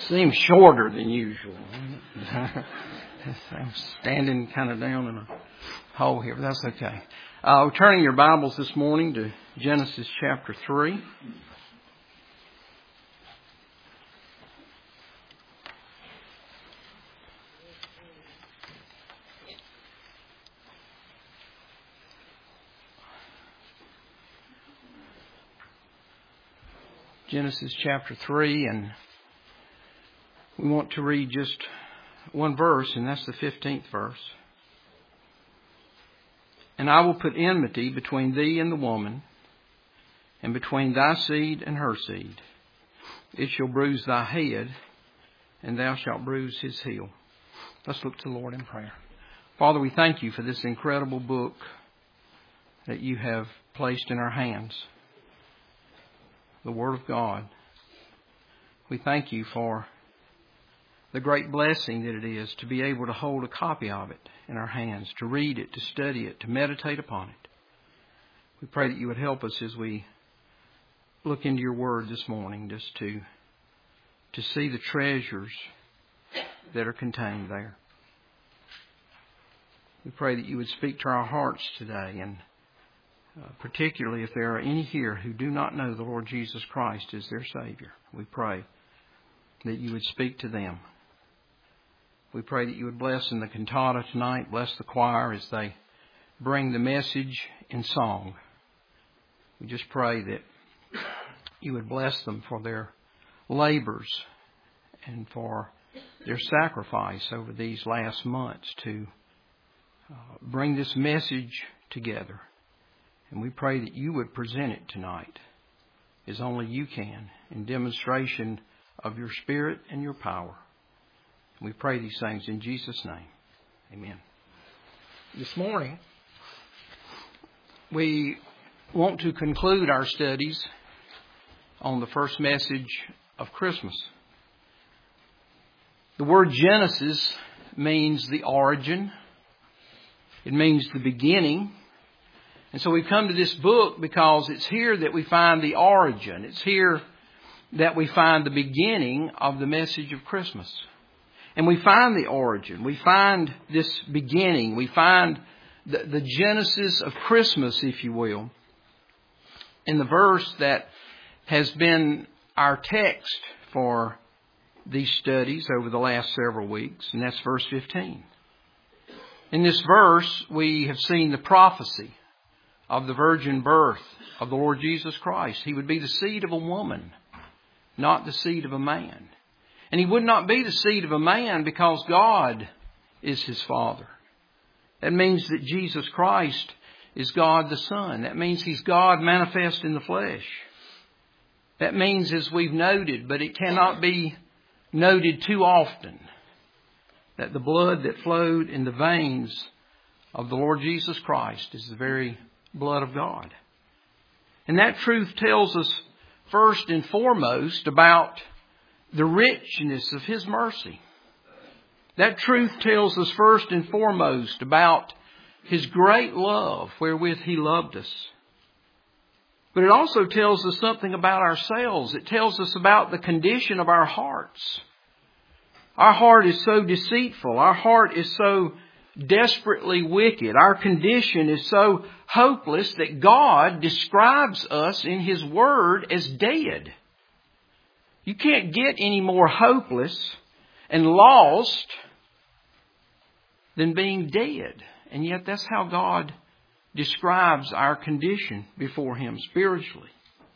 Seems shorter than usual. I'm standing kind of down in a hole here, but that's okay. We're turning your Bibles this morning to Genesis chapter 3. Genesis chapter 3, and we want to read just one verse, and that's the 15th verse. And I will put enmity between thee and the woman, and between thy seed and her seed. It shall bruise thy head, and thou shalt bruise his heel. Let's look to the Lord in prayer. Father, we thank you for this incredible book that you have placed in our hands, the Word of God. We thank you for the great blessing that it is to be able to hold a copy of it in our hands, to read it, to study it, to meditate upon it. We pray that you would help us as we look into your Word this morning, just to see the treasures that are contained there. We pray that you would speak to our hearts today, and particularly if there are any here who do not know the Lord Jesus Christ as their Savior, we pray that you would speak to them. We pray that you would bless in the cantata tonight, bless the choir as they bring the message in song. We just pray that you would bless them for their labors and for their sacrifice over these last months to bring this message together. And we pray that you would present it tonight as only you can, in demonstration of your Spirit and your power. We pray these things in Jesus' name. Amen. This morning, we want to conclude our studies on the first message of Christmas. The word Genesis means the origin. It means the beginning. And so we've come to this book because it's here that we find the origin. It's here that we find the beginning of the message of Christmas. And we find the origin. We find this beginning. We find the genesis of Christmas, if you will, in the verse that has been our text for these studies over the last several weeks. And that's verse 15. In this verse, we have seen the prophecy of the virgin birth of the Lord Jesus Christ. He would be the seed of a woman, not the seed of a man. And he would not be the seed of a man because God is his Father. That means that Jesus Christ is God the Son. That means he's God manifest in the flesh. That means, as we've noted, but it cannot be noted too often, that the blood that flowed in the veins of the Lord Jesus Christ is the very blood of God. And that truth tells us first and foremost about the richness of his mercy. That truth tells us first and foremost about his great love wherewith he loved us. But it also tells us something about ourselves. It tells us about the condition of our hearts. Our heart is so deceitful. Our heart is so desperately wicked. Our condition is so hopeless that God describes us in his word as dead. You can't get any more hopeless and lost than being dead. And yet that's how God describes our condition before him spiritually.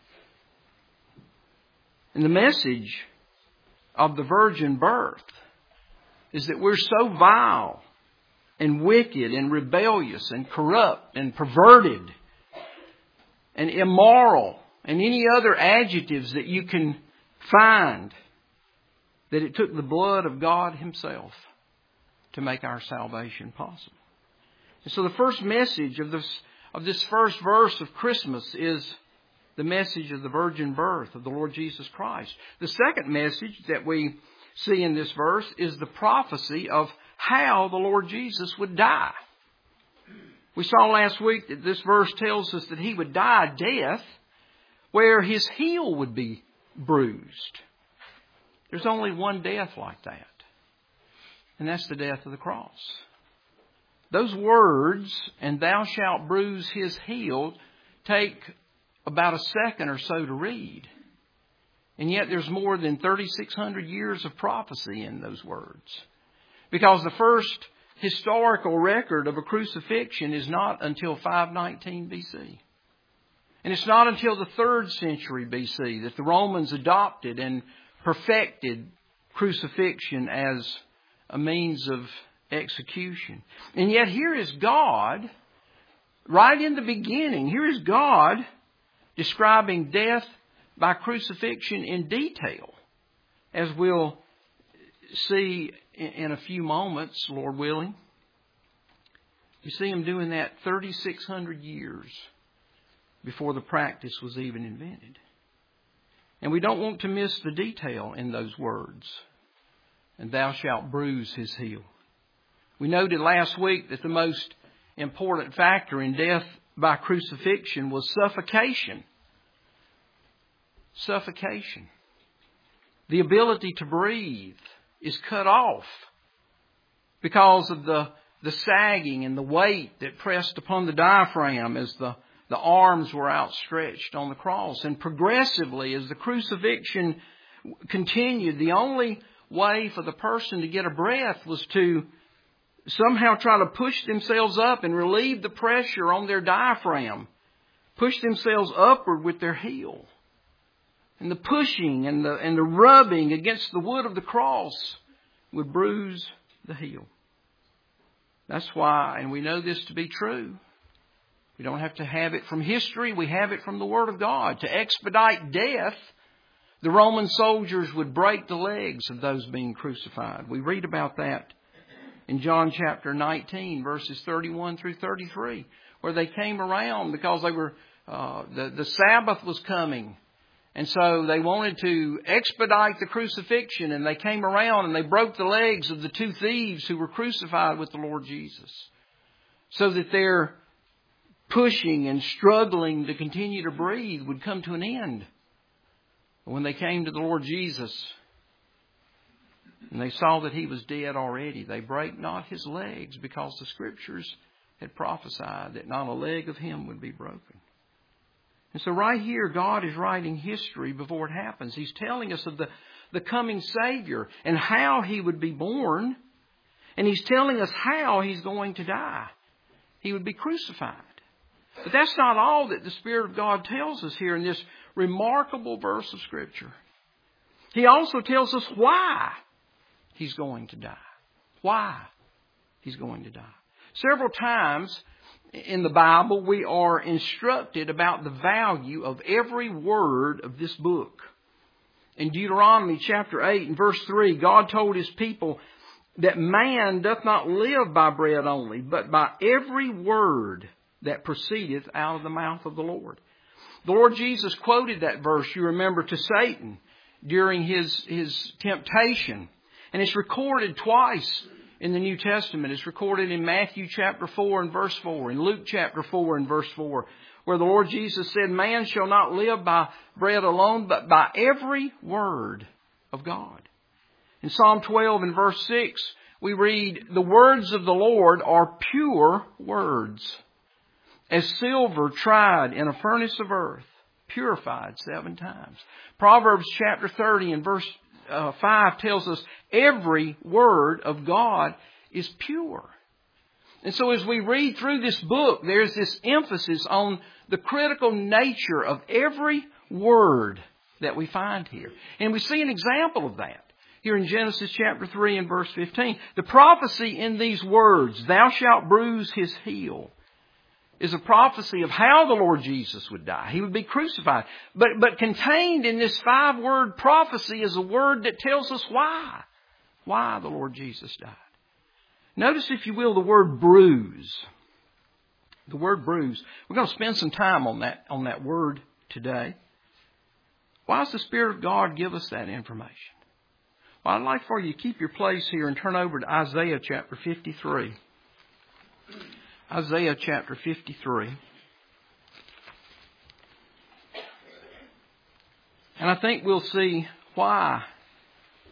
And the message of the virgin birth is that we're so vile and wicked and rebellious and corrupt and perverted and immoral and any other adjectives that you can find, that it took the blood of God himself to make our salvation possible. And so the first message of this first verse of Christmas is the message of the virgin birth of the Lord Jesus Christ. The second message that we see in this verse is the prophecy of how the Lord Jesus would die. We saw last week that this verse tells us that he would die a death where his heel would be bruised. There's only one death like that. And that's the death of the cross. Those words, and thou shalt bruise his heel, take about a second or so to read. And yet there's more than 3,600 years of prophecy in those words. Because the first historical record of a crucifixion is not until 519 BC. And it's not until the 3rd century BC that the Romans adopted and perfected crucifixion as a means of execution. And yet here is God, right in the beginning, here is God describing death by crucifixion in detail, as we'll see in a few moments, Lord willing. You see Him doing that 3,600 years before the practice was even invented. And we don't want to miss the detail in those words. And thou shalt bruise his heel. We noted last week that the most important factor in death by crucifixion was suffocation. Suffocation. The ability to breathe is cut off because of the sagging and the weight that pressed upon the diaphragm as the arms were outstretched on the cross. And progressively, as the crucifixion continued, the only way for the person to get a breath was to somehow try to push themselves up and relieve the pressure on their diaphragm. Push themselves upward with their heel. And the pushing and the rubbing against the wood of the cross would bruise the heel. That's why, and we know this to be true. We don't have to have it from history. We have it from the Word of God. To expedite death, the Roman soldiers would break the legs of those being crucified. We read about that in John chapter 19, verses 31 through 33, where they came around because they were the Sabbath was coming. And so they wanted to expedite the crucifixion, and they came around and they broke the legs of the 2 thieves who were crucified with the Lord Jesus, so that their pushing and struggling to continue to breathe would come to an end. When they came to the Lord Jesus and they saw that He was dead already, they brake not His legs, because the Scriptures had prophesied that not a leg of Him would be broken. And so right here, God is writing history before it happens. He's telling us of the coming Savior and how He would be born. And He's telling us how He's going to die. He would be crucified. But that's not all that the Spirit of God tells us here in this remarkable verse of Scripture. He also tells us why He's going to die. Why He's going to die. Several times in the Bible, we are instructed about the value of every word of this book. In Deuteronomy chapter 8 and verse 3, God told His people that man doth not live by bread only, but by every word that proceedeth out of the mouth of the Lord. The Lord Jesus quoted that verse, you remember, to Satan during his temptation. And it's recorded twice in the New Testament. It's recorded in Matthew chapter 4 and verse 4, in Luke chapter 4 and verse 4, where the Lord Jesus said, man shall not live by bread alone, but by every word of God. In Psalm 12 and verse 6, we read, the words of the Lord are pure words, as silver tried in a furnace of earth, purified 7 times. Proverbs chapter 30 and verse 5 tells us every word of God is pure. And so as we read through this book, there's this emphasis on the critical nature of every word that we find here. And we see an example of that here in Genesis chapter 3 and verse 15. The prophecy in these words, thou shalt bruise his heel, is a prophecy of how the Lord Jesus would die. He would be crucified. But contained in this 5-word prophecy is a word that tells us why. Why the Lord Jesus died. Notice, if you will, the word bruise. The word bruise. We're going to spend some time on that word today. Why does the Spirit of God give us that information? Well, I'd like for you to keep your place here and turn over to Isaiah chapter 53. Isaiah chapter 53. And I think we'll see why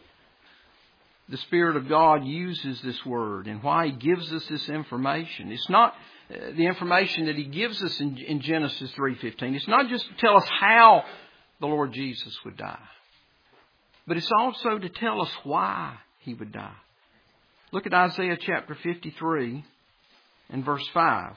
the Spirit of God uses this word and why He gives us this information. It's not the information that He gives us in Genesis 3:15. It's not just to tell us how the Lord Jesus would die, but it's also to tell us why He would die. Look at Isaiah chapter 53 and verse 5.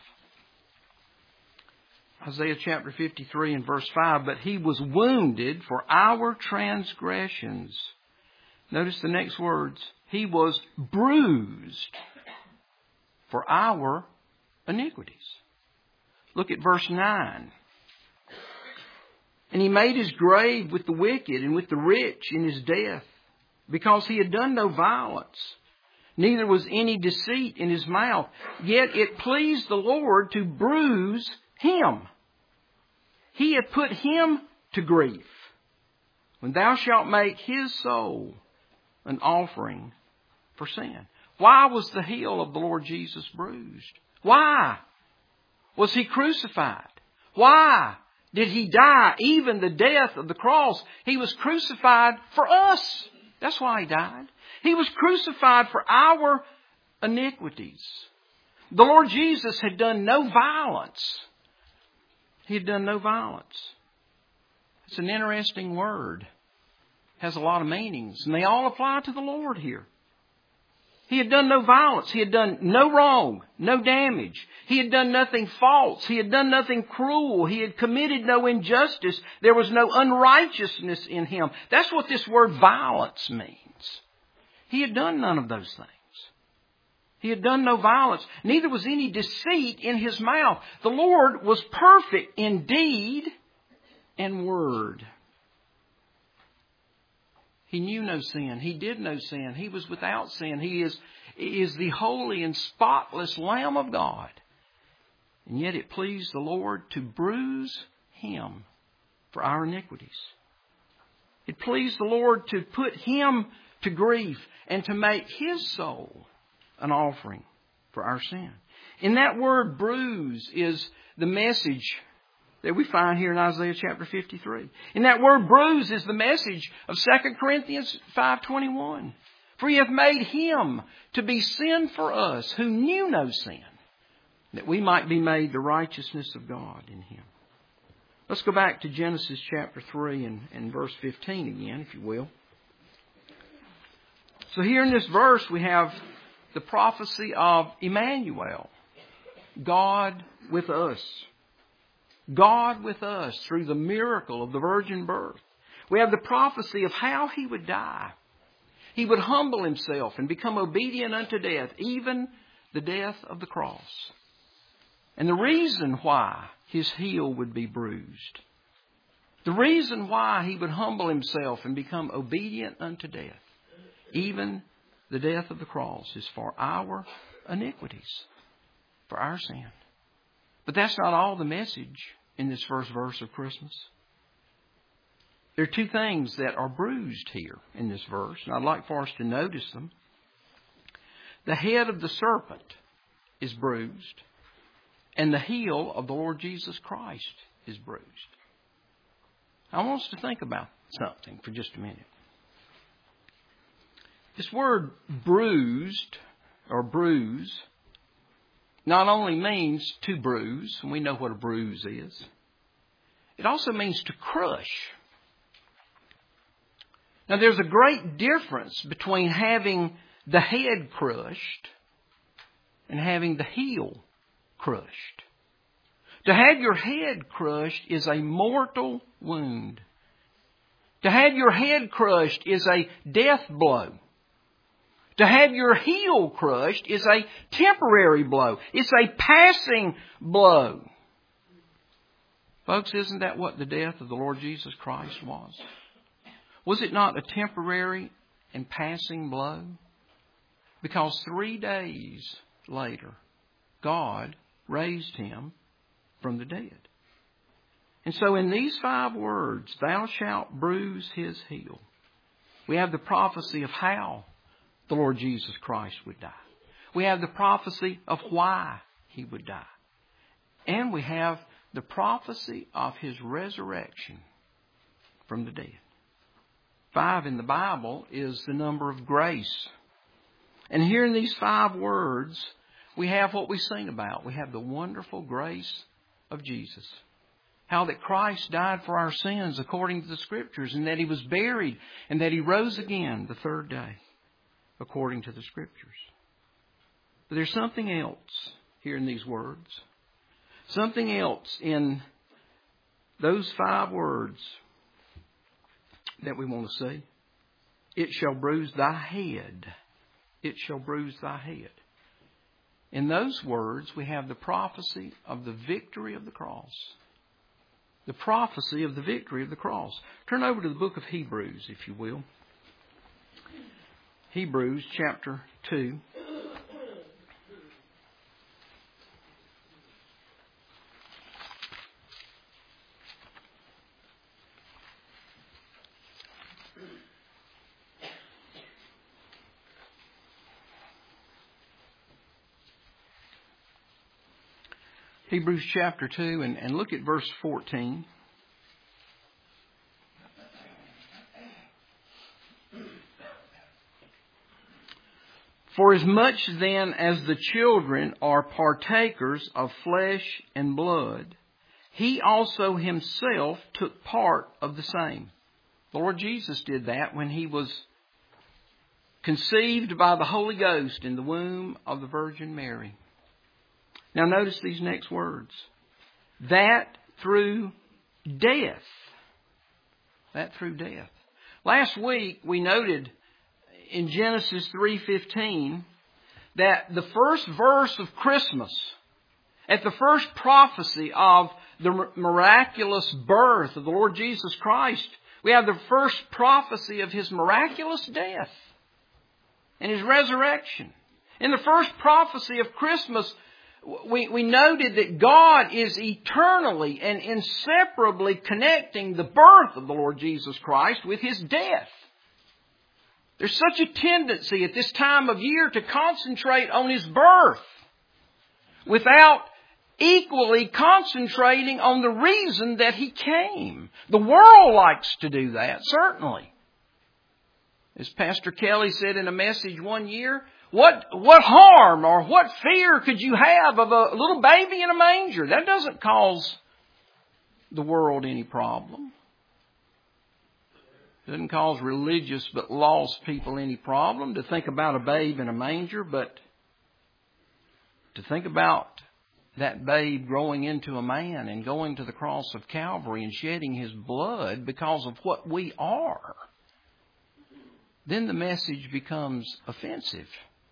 Isaiah chapter 53 and verse 5. But He was wounded for our transgressions. Notice the next words. He was bruised for our iniquities. Look at verse 9. And He made His grave with the wicked and with the rich in His death, because He had done no violence, neither was any deceit in His mouth. Yet it pleased the Lord to bruise Him. He hath put Him to grief, when thou shalt make His soul an offering for sin. Why was the heel of the Lord Jesus bruised? Why was He crucified? Why did He die, even the death of the cross? He was crucified for us. That's why He died. He was crucified for our iniquities. The Lord Jesus had done no violence. He had done no violence. It's an interesting word. Has a lot of meanings, and they all apply to the Lord here. He had done no violence. He had done no wrong, no damage. He had done nothing false. He had done nothing cruel. He had committed no injustice. There was no unrighteousness in Him. That's what this word violence means. He had done none of those things. He had done no violence. Neither was any deceit in His mouth. The Lord was perfect in deed and word. He knew no sin. He did no sin. He was without sin. He is the holy and spotless Lamb of God. And yet it pleased the Lord to bruise Him for our iniquities. It pleased the Lord to put Him to grief and to make His soul an offering for our sin. In that word bruise is the message that we find here in Isaiah chapter 53. And that word bruise is the message of 2 Corinthians 5:21. For He hath made Him to be sin for us who knew no sin, that we might be made the righteousness of God in Him. Let's go back to Genesis chapter 3 and verse 15 again, if you will. So here in this verse we have the prophecy of Emmanuel, God with us. God with us through the miracle of the virgin birth. We have the prophecy of how He would die. He would humble Himself and become obedient unto death, even the death of the cross. And the reason why His heel would be bruised, the reason why He would humble Himself and become obedient unto death, even the death of the cross, is for our iniquities, for our sin. But that's not all the message in this first verse of Christmas. There are two things that are bruised here in this verse, and I'd like for us to notice them. The head of the serpent is bruised, and the heel of the Lord Jesus Christ is bruised. I want us to think about something for just a minute. This word bruised or bruise not only means to bruise, and we know what a bruise is, it also means to crush. Now there's a great difference between having the head crushed and having the heel crushed. To have your head crushed is a mortal wound. To have your head crushed is a death blow. To have your heel crushed is a temporary blow. It's a passing blow. Folks, isn't that what the death of the Lord Jesus Christ was? Was it not a temporary and passing blow? Because 3 days later, God raised Him from the dead. And so in these 5 words, thou shalt bruise his heel, we have the prophecy of how the Lord Jesus Christ would die. We have the prophecy of why He would die. And we have the prophecy of His resurrection from the dead. 5 in the Bible is the number of grace And here in these 5 words, we have what we sing about. We have the wonderful grace of Jesus. How that Christ died for our sins according to the Scriptures, and that He was buried, and that He rose again the 3rd day according to the Scriptures. But there's something else here in these words. Something else in those 5 words that we want to see. It shall bruise thy head. It shall bruise thy head. In those words, we have the prophecy of the victory of the cross. The prophecy of the victory of the cross. Turn over to the book of Hebrews, if you will. Hebrews chapter 2. Hebrews chapter 2 and look at verse 14. For as much then as the children are partakers of flesh and blood, He also Himself took part of the same. The Lord Jesus did that when He was conceived by the Holy Ghost in the womb of the Virgin Mary. Now notice these next words. That through death. That through death. Last week we noted in Genesis 3:15 that the first verse of Christmas, at the first prophecy of the miraculous birth of the Lord Jesus Christ, we have the first prophecy of His miraculous death and His resurrection. In the first prophecy of Christmas, we noted that God is eternally and inseparably connecting the birth of the Lord Jesus Christ with His death. There's such a tendency at this time of year to concentrate on His birth without equally concentrating on the reason that He came. The world likes to do that, certainly. As Pastor Kelly said in a message one year, what harm or what fear could you have of a little baby in a manger? That doesn't cause the world any problem. It doesn't cause religious but lost people any problem to think about a babe in a manger, but to think about that babe growing into a man and going to the cross of Calvary and shedding His blood because of what we are, then the message becomes offensive.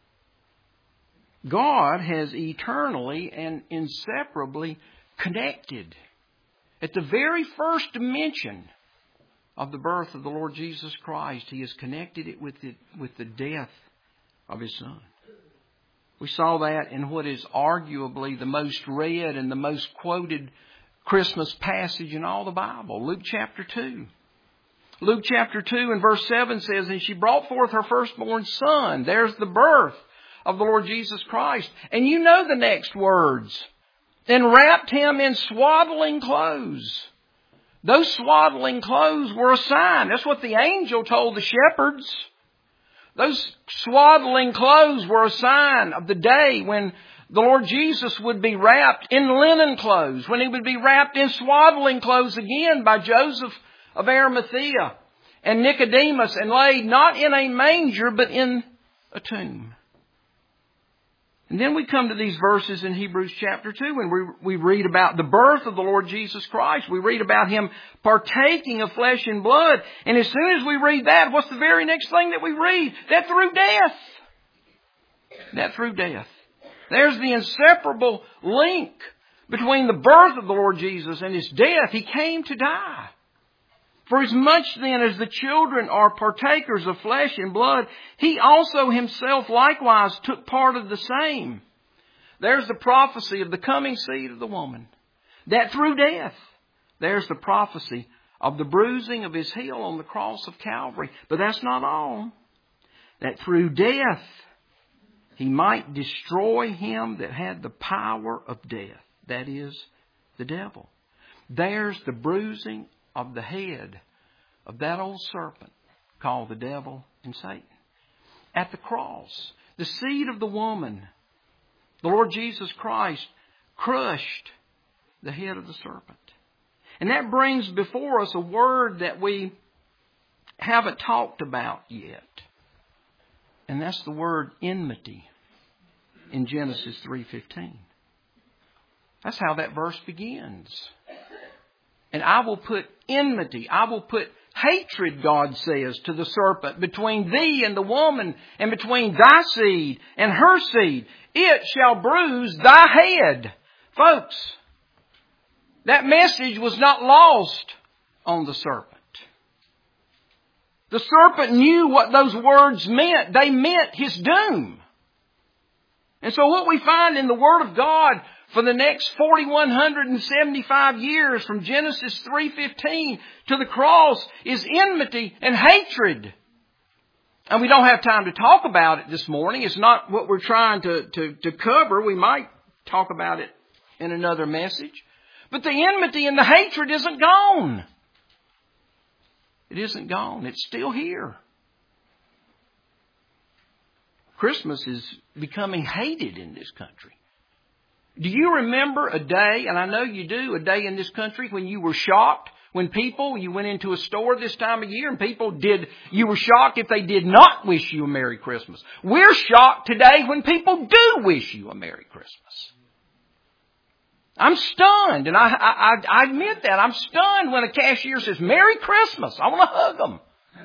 God has eternally and inseparably connected. At the very first mention of the birth of the Lord Jesus Christ, He has connected it with the death of His Son. We saw that in what is arguably the most read and the most quoted Christmas passage in all the Bible, Luke chapter 2. Luke chapter 2 and verse 7 says, and she brought forth her firstborn son. There's the birth of the Lord Jesus Christ. And you know the next words. And wrapped Him in swaddling clothes. Those swaddling clothes were a sign. That's what the angel told the shepherds. Those swaddling clothes were a sign of the day when the Lord Jesus would be wrapped in linen clothes, when He would be wrapped in swaddling clothes again by Joseph of Arimathea and Nicodemus and laid not in a manger but in a tomb. And then we come to these verses in Hebrews chapter 2 and we read about the birth of the Lord Jesus Christ. We read about Him partaking of flesh and blood. And as soon as we read that, what's the very next thing that we read? That through death. That through death. There's the inseparable link between the birth of the Lord Jesus and His death. He came to die. For as much then as the children are partakers of flesh and blood, He also Himself likewise took part of the same. There's the prophecy of the coming seed of the woman. That through death. There's the prophecy of the bruising of His heel on the cross of Calvary. But that's not all. That through death He might destroy him that had the power of death. That is, the devil. There's the bruising of the head of that old serpent called the devil and Satan. At the cross, the seed of the woman, the Lord Jesus Christ, crushed the head of the serpent. And that brings before us a word that we haven't talked about yet. And that's the word enmity in Genesis 3:15. That's how that verse begins. And I will put enmity, I will put hatred, God says, to the serpent between thee and the woman, and between thy seed and her seed. It shall bruise thy head. Folks, that message was not lost on the serpent. The serpent knew what those words meant. They meant his doom. And so what we find in the Word of God for the next 4,175 years from Genesis 3:15 to the cross is enmity and hatred. And we don't have time to talk about it this morning. It's not what we're trying to cover. We might talk about it in another message. But the enmity and the hatred isn't gone. It isn't gone. It's still here. Christmas is becoming hated in this country. Do you remember a day, and I know you do, a day in this country when you were shocked when you went into a store this time of year and you were shocked if they did not wish you a Merry Christmas. We're shocked today when people do wish you a Merry Christmas. I'm stunned, and I admit that. I'm stunned when a cashier says, Merry Christmas. I want to hug them.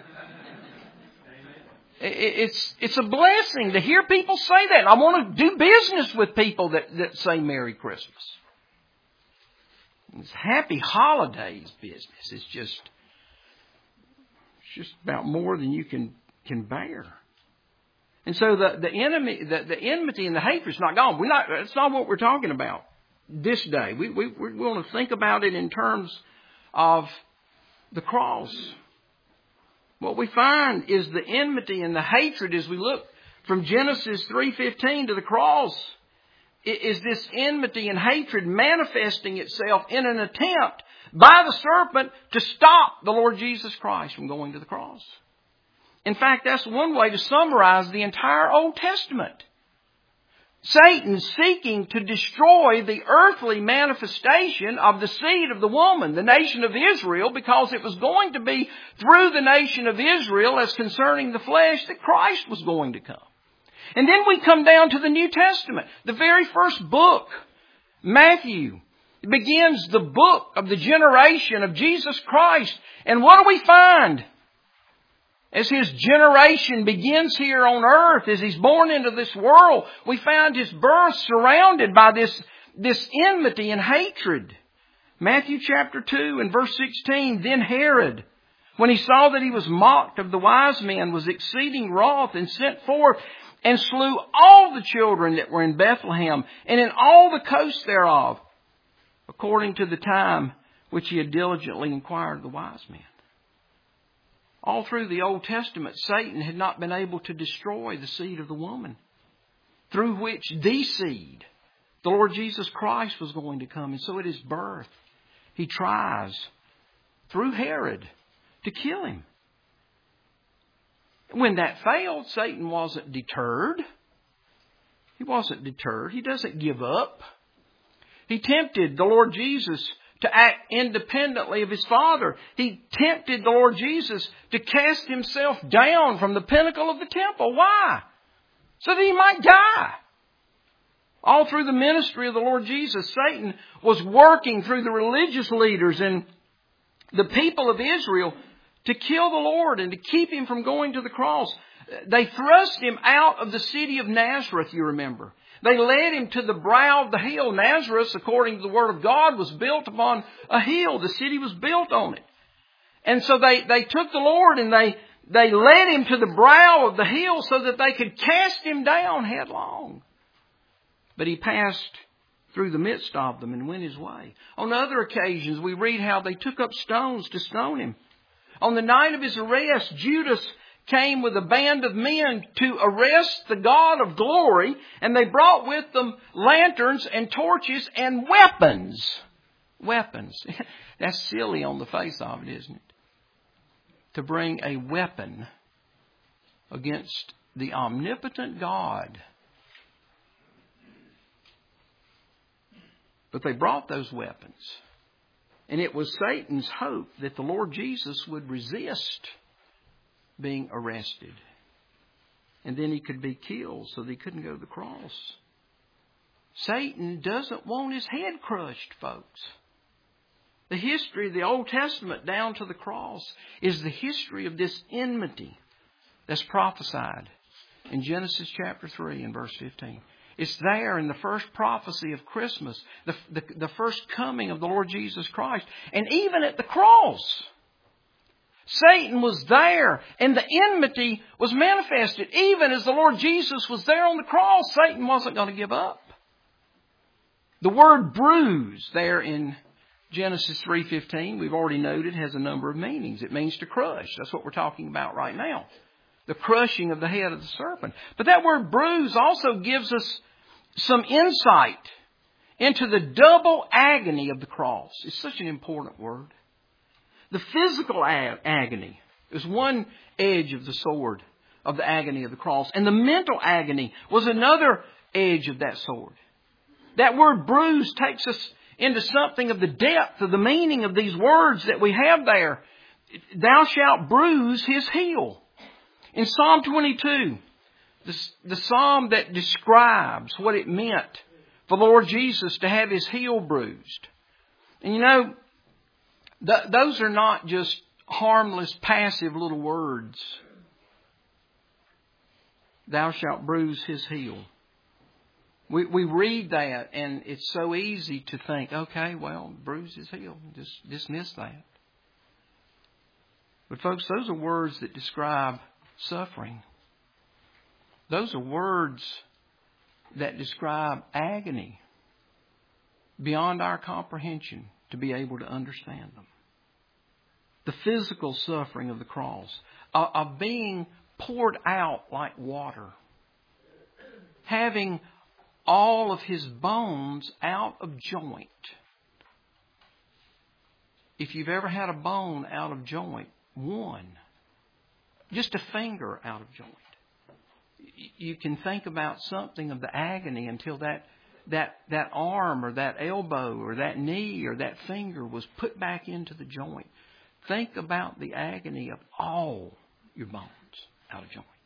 It's a blessing to hear people say that. And I want to do business with people that say Merry Christmas. It's happy holidays business. It's just about more than you can bear. And so the enmity and the hatred is not gone. That's not what we're talking about this day. We want to think about it in terms of the cross. What we find is the enmity and the hatred as we look from Genesis 3:15 to the cross is this enmity and hatred manifesting itself in an attempt by the serpent to stop the Lord Jesus Christ from going to the cross. In fact, that's one way to summarize the entire Old Testament. Satan seeking to destroy the earthly manifestation of the seed of the woman, the nation of Israel, because it was going to be through the nation of Israel as concerning the flesh that Christ was going to come. And then we come down to the New Testament, the very first book, Matthew. It begins the book of the generation of Jesus Christ. And what do we find? As his generation begins here on earth, as he's born into this world, we find his birth surrounded by this enmity and hatred. Matthew chapter 2 and verse 16, Then Herod, when he saw that he was mocked of the wise men, was exceeding wroth and sent forth and slew all the children that were in Bethlehem and in all the coasts thereof, according to the time which he had diligently inquired of the wise men. All through the Old Testament, Satan had not been able to destroy the seed of the woman, through which the seed, the Lord Jesus Christ, was going to come. And so at his birth, he tries, through Herod, to kill him. When that failed, Satan wasn't deterred. He wasn't deterred. He doesn't give up. He tempted the Lord Jesus to act independently of his Father. He tempted the Lord Jesus to cast himself down from the pinnacle of the temple. Why? So that he might die. All through the ministry of the Lord Jesus, Satan was working through the religious leaders and the people of Israel to kill the Lord and to keep him from going to the cross. They thrust him out of the city of Nazareth, you remember. They led him to the brow of the hill. Nazareth, according to the Word of God, was built upon a hill. The city was built on it. And so they took the Lord and they led him to the brow of the hill so that they could cast him down headlong. But he passed through the midst of them and went his way. On other occasions, we read how they took up stones to stone him. On the night of his arrest, Judas came with a band of men to arrest the God of glory, and they brought with them lanterns and torches and weapons. Weapons. That's silly on the face of it, isn't it? To bring a weapon against the omnipotent God. But they brought those weapons. And it was Satan's hope that the Lord Jesus would resist being arrested. And then he could be killed so that he couldn't go to the cross. Satan doesn't want his head crushed, folks. The history of the Old Testament down to the cross is the history of this enmity that's prophesied in Genesis chapter 3 and verse 15. It's there in the first prophecy of Christmas, the first coming of the Lord Jesus Christ. And even at the cross, Satan was there and the enmity was manifested. Even as the Lord Jesus was there on the cross, Satan wasn't going to give up. The word bruise there in Genesis 3:15, we've already noted, has a number of meanings. It means to crush. That's what we're talking about right now. The crushing of the head of the serpent. But that word bruise also gives us some insight into the double agony of the cross. It's such an important word. The physical agony is one edge of the sword of the agony of the cross. And the mental agony was another edge of that sword. That word bruise takes us into something of the depth of the meaning of these words that we have there. Thou shalt bruise his heel. In Psalm 22, the psalm that describes what it meant for the Lord Jesus to have his heel bruised. And you know, those are not just harmless, passive little words. Thou shalt bruise his heel. We read that and it's so easy to think, okay, well, bruise his heel. Just dismiss that. But folks, those are words that describe suffering. Those are words that describe agony beyond our comprehension to be able to understand them. The physical suffering of the cross, of being poured out like water, having all of his bones out of joint. If you've ever had a bone out of joint, one, just a finger out of joint, you can think about something of the agony until that arm or that elbow or that knee or that finger was put back into the joint. Think about the agony of all your bones out of joint.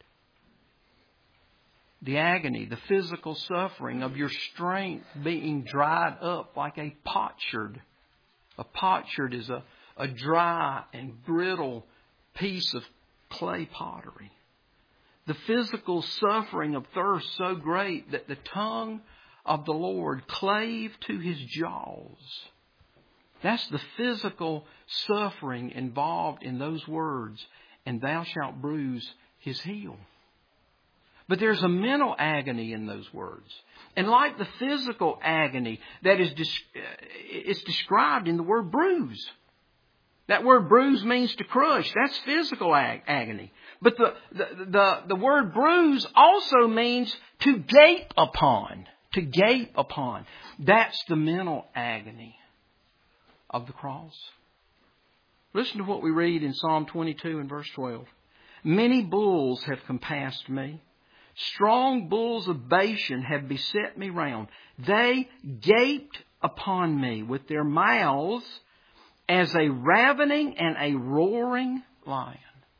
The agony, the physical suffering of your strength being dried up like a potsherd. A potsherd is a dry and brittle piece of clay pottery. The physical suffering of thirst so great that the tongue of the Lord clave to his jaws. That's the physical suffering involved in those words. And thou shalt bruise his heel. But there's a mental agony in those words. And like the physical agony that is it's described in the word bruise. That word bruise means to crush. That's physical agony. But the word bruise also means to gape upon. To gape upon. That's the mental agony of the cross. Listen to what we read in Psalm 22 and verse 12. Many bulls have compassed me. Strong bulls of Bashan have beset me round. They gaped upon me with their mouths as a ravening and a roaring lion.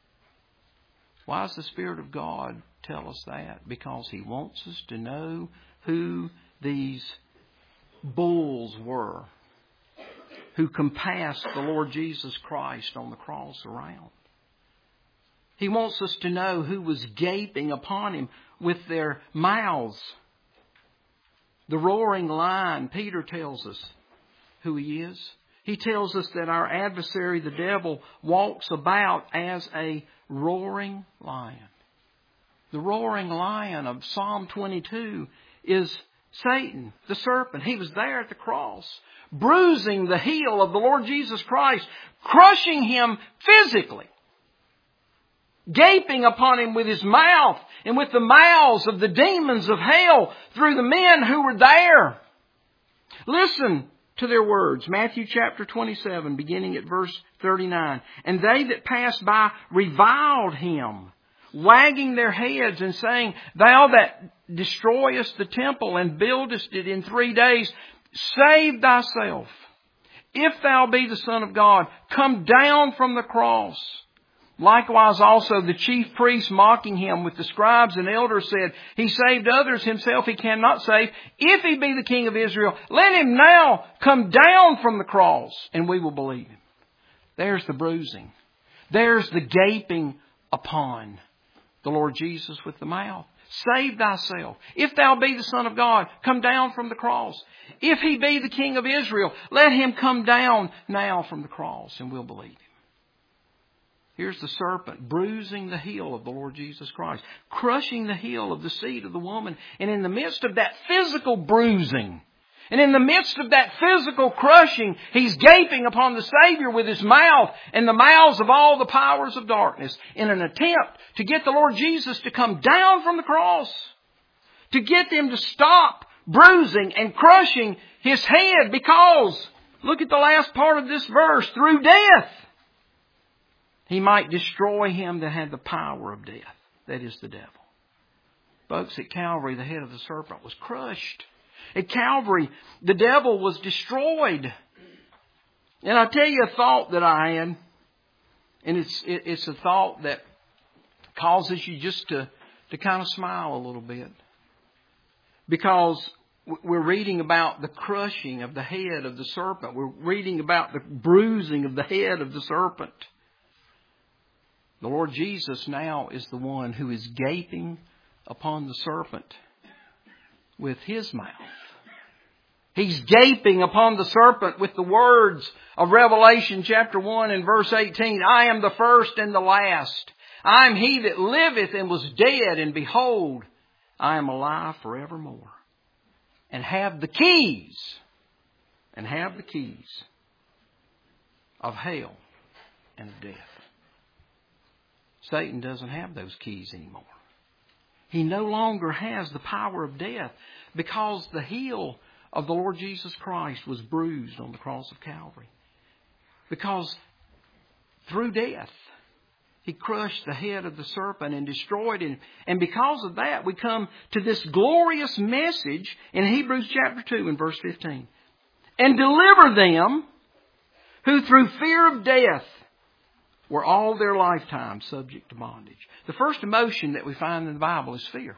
Why does the Spirit of God tell us that? Because He wants us to know who these bulls were who compassed the Lord Jesus Christ on the cross around. He wants us to know who was gaping upon Him with their mouths. The roaring lion, Peter tells us who he is. He tells us that our adversary, the devil, walks about as a roaring lion. The roaring lion of Psalm 22 is Satan, the serpent. He was there at the cross, bruising the heel of the Lord Jesus Christ, crushing Him physically, gaping upon Him with his mouth and with the mouths of the demons of hell through the men who were there. Listen to their words. Matthew chapter 27, beginning at verse 39. And they that passed by reviled Him, wagging their heads and saying, Thou that destroyest the temple and buildest it in 3 days, save thyself. If thou be the Son of God, come down from the cross. Likewise also the chief priests mocking him with the scribes and elders said, He saved others, himself he cannot save. If he be the King of Israel, let him now come down from the cross, and we will believe him. There's the bruising. There's the gaping upon the Lord Jesus with the mouth. Save thyself. If thou be the Son of God, come down from the cross. If he be the King of Israel, let him come down now from the cross, and we'll believe him. Here's the serpent bruising the heel of the Lord Jesus Christ, crushing the heel of the seed of the woman. And in the midst of that physical bruising, and in the midst of that physical crushing, he's gaping upon the Savior with his mouth and the mouths of all the powers of darkness in an attempt to get the Lord Jesus to come down from the cross, to get them to stop bruising and crushing his head, because, look at the last part of this verse, through death, he might destroy him that had the power of death. That is the devil. Folks, at Calvary, the head of the serpent was crushed. At Calvary, the devil was destroyed. And I'll tell you a thought that I had. And it's a thought that causes you just to kind of smile a little bit. Because we're reading about the crushing of the head of the serpent. We're reading about the bruising of the head of the serpent. The Lord Jesus now is the one who is gaping upon the serpent with his mouth. He's gaping upon the serpent with the words of Revelation chapter 1 and verse 18. I am the first and the last. I am he that liveth and was dead, and behold, I am alive forevermore. And have the keys of hell and of death. Satan doesn't have those keys anymore. He no longer has the power of death, because the heel of the Lord Jesus Christ was bruised on the cross of Calvary. Because through death, he crushed the head of the serpent and destroyed him. And because of that, we come to this glorious message in Hebrews chapter 2 and verse 15. And deliver them who through fear of death were all their lifetime subject to bondage. The first emotion that we find in the Bible is fear.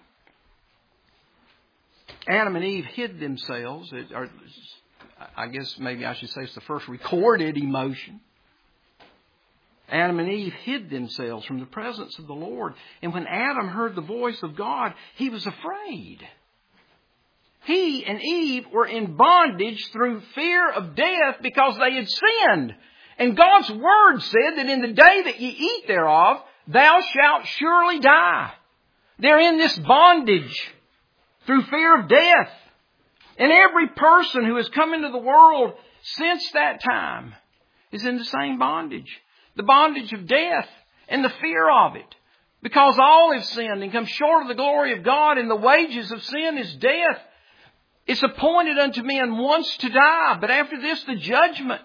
Adam and Eve hid themselves. Or I guess maybe I should say it's the first recorded emotion. Adam and Eve hid themselves from the presence of the Lord. And when Adam heard the voice of God, he was afraid. He and Eve were in bondage through fear of death because they had sinned. And God's Word said that in the day that ye eat thereof, thou shalt surely die. They're in this bondage through fear of death. And every person who has come into the world since that time is in the same bondage. The bondage of death and the fear of it. Because all have sinned and come short of the glory of God, and the wages of sin is death. It's appointed unto men once to die, but after this the judgment.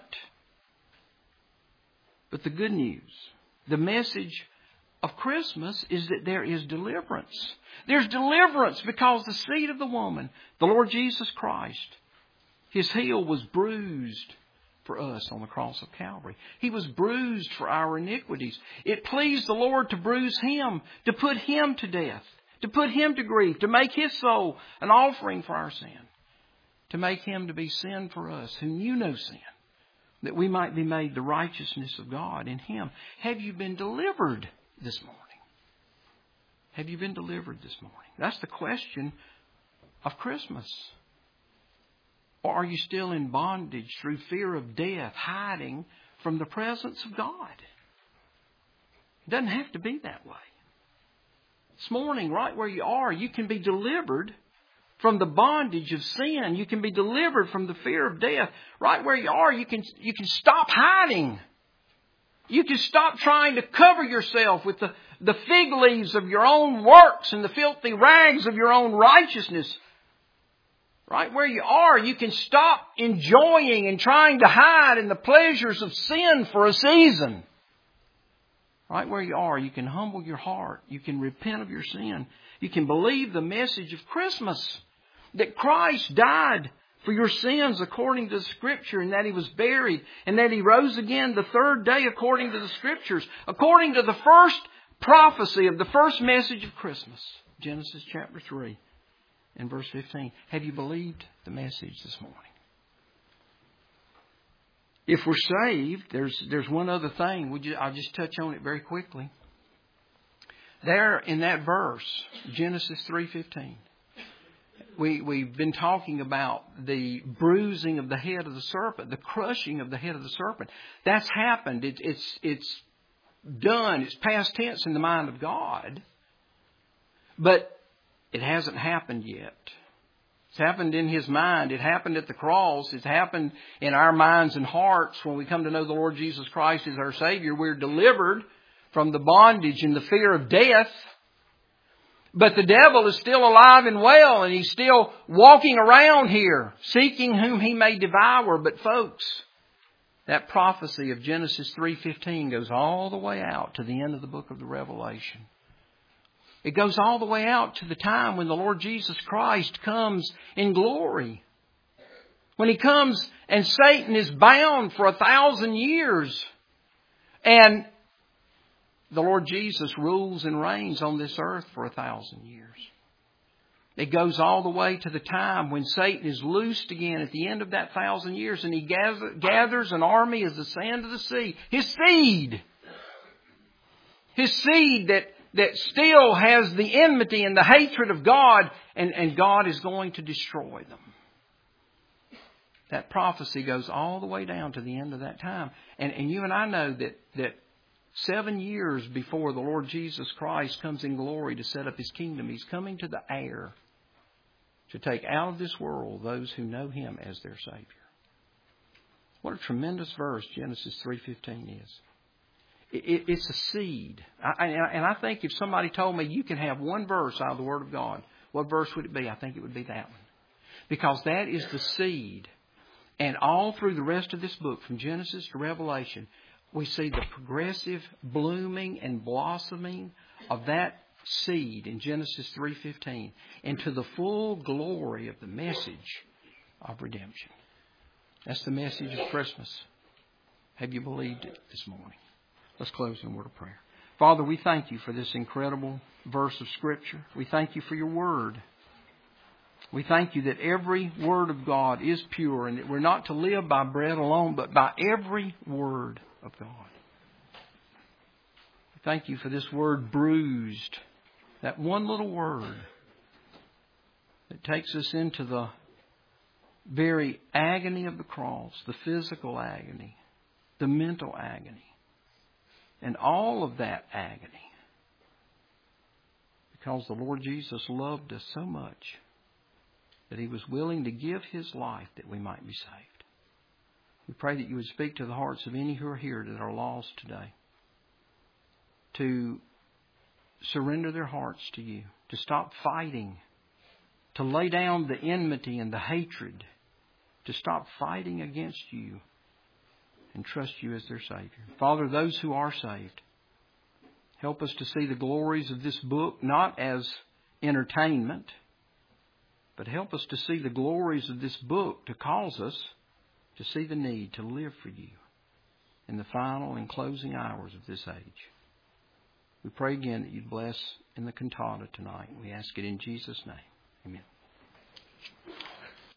But the good news, the message of Christmas, is that there is deliverance. There's deliverance because the seed of the woman, the Lord Jesus Christ, his heel was bruised for us on the cross of Calvary. He was bruised for our iniquities. It pleased the Lord to bruise him, to put him to death, to put him to grief, to make his soul an offering for our sin, to make him to be sin for us who knew no sin, that we might be made the righteousness of God in him. Have you been delivered this morning? Have you been delivered this morning? That's the question of Christmas. Or are you still in bondage through fear of death, hiding from the presence of God? It doesn't have to be that way. This morning, right where you are, you can be delivered from the bondage of sin. You can be delivered from the fear of death. Right where you are, you can stop hiding. You can stop trying to cover yourself with the fig leaves of your own works and the filthy rags of your own righteousness. Right where you are, you can stop enjoying and trying to hide in the pleasures of sin for a season. Right where you are, you can humble your heart. You can repent of your sin. You can believe the message of Christmas, that Christ died for your sins according to the Scripture, and that He was buried, and that He rose again the third day according to the Scriptures, according to the first prophecy of the first message of Christmas, Genesis chapter 3 and verse 15. Have you believed the message this morning? If we're saved, there's one other thing. I'll just touch on it very quickly. There in that verse, Genesis 3:15, we've been talking about the bruising of the head of the serpent, the crushing of the head of the serpent. That's happened. It's done. It's past tense in the mind of God. But it hasn't happened yet. It's happened in His mind. It happened at the cross. It's happened in our minds and hearts when we come to know the Lord Jesus Christ as our Savior. We're delivered from the bondage and the fear of death. But the devil is still alive and well, and he's still walking around here, seeking whom he may devour. But folks, that prophecy of Genesis 3:15 goes all the way out to the end of the book of the Revelation. It goes all the way out to the time when the Lord Jesus Christ comes in glory. When He comes and Satan is bound for 1,000 years. And the Lord Jesus rules and reigns on this earth for 1,000 years. It goes all the way to the time when Satan is loosed again at the end of that 1,000 years, and he gathers an army as the sand of the sea. His seed that still has the enmity and the hatred of God, and God is going to destroy them. That prophecy goes all the way down to the end of that time. And you and I know that 7 years before the Lord Jesus Christ comes in glory to set up His kingdom, He's coming to the air to take out of this world those who know Him as their Savior. What a tremendous verse Genesis 3:15 is. It's a seed. And I think if somebody told me you can have one verse out of the Word of God, what verse would it be? I think it would be that one. Because that is the seed. And all through the rest of this book, from Genesis to Revelation, we see the progressive blooming and blossoming of that seed in Genesis 3:15 into the full glory of the message of redemption. That's the message of Christmas. Have you believed it this morning? Let's close in a word of prayer. Father, we thank You for this incredible verse of Scripture. We thank You for Your Word. We thank You that every word of God is pure, and that we're not to live by bread alone, but by every word of God. We thank You for this word bruised, that one little word that takes us into the very agony of the cross, the physical agony, the mental agony, and all of that agony, because the Lord Jesus loved us so much that He was willing to give His life that we might be saved. We pray that You would speak to the hearts of any who are here that are lost today, to surrender their hearts to You, to stop fighting, to lay down the enmity and the hatred, to stop fighting against You and trust You as their Savior. Father, those who are saved, help us to see the glories of this book not as entertainment, but help us to see the glories of this book to cause us to see the need to live for You in the final and closing hours of this age. We pray again that You'd bless in the cantata tonight. We ask it in Jesus' name. Amen.